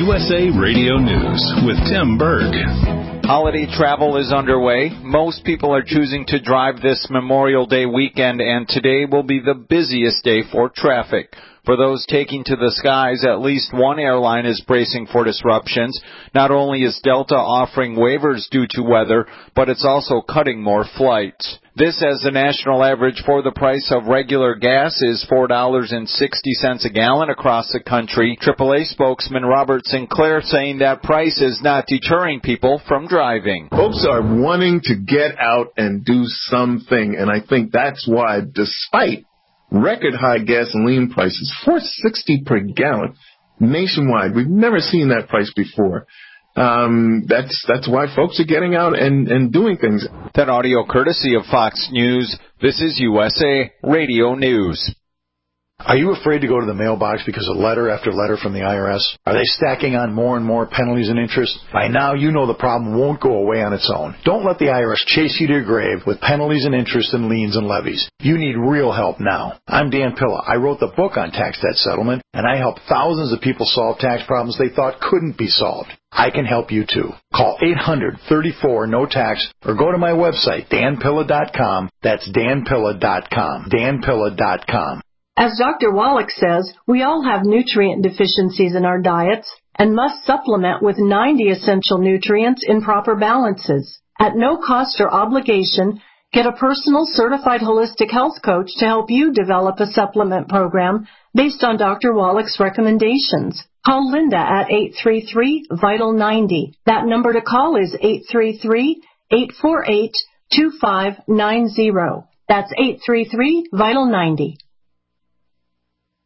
USA Radio News with Tim Berg. Holiday travel is underway. Most people are choosing to drive this Memorial Day weekend, and today will be the busiest day for traffic. For those taking to the skies, at least one airline is bracing for disruptions. Not only is Delta offering waivers due to weather, but it's also cutting more flights. This as the national average for the price of regular gas is $4.60 a gallon across the country. AAA spokesman Robert Sinclair saying that price is not deterring people from driving. Folks are wanting to get out and do something, and I think that's why, despite record high gasoline prices, $4.60 per gallon nationwide, we've never seen that price before. That's why folks are getting out and doing things. That audio courtesy of Fox News. This is USA Radio News. Are you afraid to go to the mailbox because of letter after letter from the IRS? Are they stacking on more and more penalties and interest? By now, you know the problem won't go away on its own. Don't let the IRS chase you to your grave with penalties and interest and liens and levies. You need real help now. I'm Dan Pilla. I wrote the book on tax debt settlement, and I help thousands of people solve tax problems they thought couldn't be solved. I can help you too. Call 800-34-NO-TAX or go to my website, danpilla.com. That's danpilla.com. danpilla.com. As Dr. Wallach says, we all have nutrient deficiencies in our diets and must supplement with 90 essential nutrients in proper balances. At no cost or obligation, get a personal certified holistic health coach to help you develop a supplement program based on Dr. Wallach's recommendations. Call Linda at 833-VITAL-90. That number to call is 833-848-2590. That's 833-VITAL-90.